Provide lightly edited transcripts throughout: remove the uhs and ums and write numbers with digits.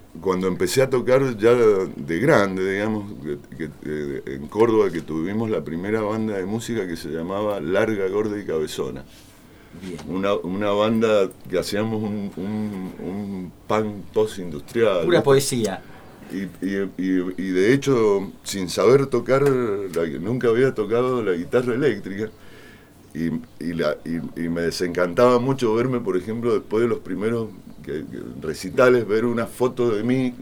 cuando empecé a tocar ya de grande, digamos, en Córdoba, que tuvimos la primera banda de música que se llamaba Larga, Gorda y Cabezona. Bien. Una banda que hacíamos un punk post-industrial. Pura poesía. Y de hecho, sin saber tocar, nunca había tocado la guitarra eléctrica. Y me desencantaba mucho verme, por ejemplo, después de los primeros recitales, ver una foto de mí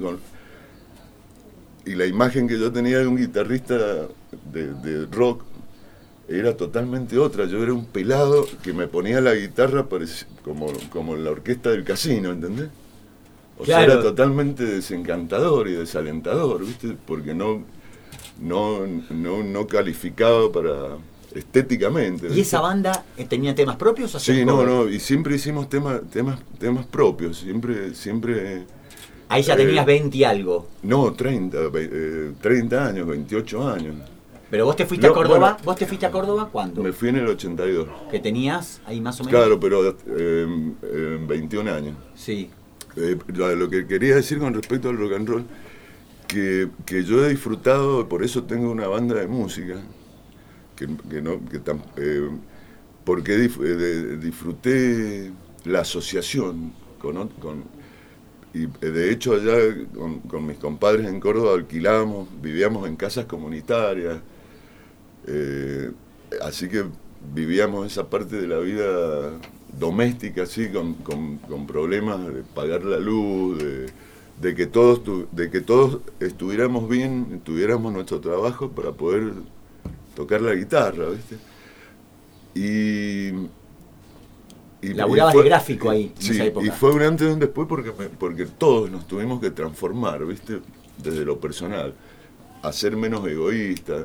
y la imagen que yo tenía de un guitarrista de rock era totalmente otra. Yo era un pelado que me ponía la guitarra como en la orquesta del casino, ¿entendés? O sea, era totalmente desencantador y desalentador, ¿viste? Porque no calificaba para estéticamente. ¿Y esa banda tenía temas propios o sí, no, y siempre hicimos temas propios, siempre. Ahí ya tenías 20 y algo. No, 30 años, 28 años. Pero vos te fuiste a Córdoba, bueno, ¿vos te fuiste a Córdoba cuándo? Me fui en el 82. ¿Qué tenías ahí más o menos? Claro, pero 21 años. Sí. Lo que quería decir con respecto al rock and roll, que yo he disfrutado, por eso tengo una banda de música, porque disfruté la asociación y de hecho allá con mis compadres en Córdoba vivíamos en casas comunitarias, así que vivíamos esa parte de la vida doméstica, así, con problemas de pagar la luz, de que todos estuviéramos bien, tuviéramos nuestro trabajo para poder tocar la guitarra, ¿viste? Laburabas de gráfico ahí, sí, en esa época. Y fue un antes y un después porque todos nos tuvimos que transformar, ¿viste? Desde lo personal, a ser menos egoístas.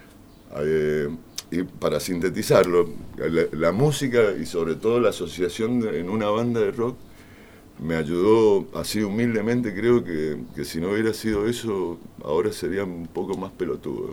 Y para sintetizarlo, la música y sobre todo la asociación en una banda de rock me ayudó, así humildemente creo que si no hubiera sido eso, ahora sería un poco más pelotudo.